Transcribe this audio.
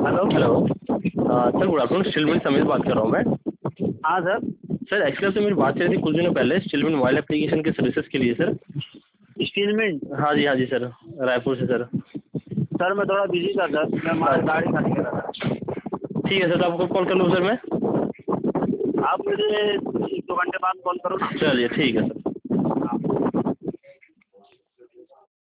Hello. Hello. Sir good afternoon, Steelman Sameer बात कर रहा हूँ मैं। हाँ सर। सर एक्चुअली आपसे मेरी बात चल रही थी कुछ दिनों पहले स्टीलमैन मोबाइल एप्लीकेशन के सर्विसेज के लिए सर। स्टीलमेंट। हाँ जी सर, रायपुर से सर। सर मैं थोड़ा बिजी था सर, मैं गाड़ी खाली कर रहा था। ठीक है सर, तो आपको कॉल कर लूँ सर मैं। आप मुझे 1-2 घंटे बाद कॉल करो ना। चलिए ठीक है सर।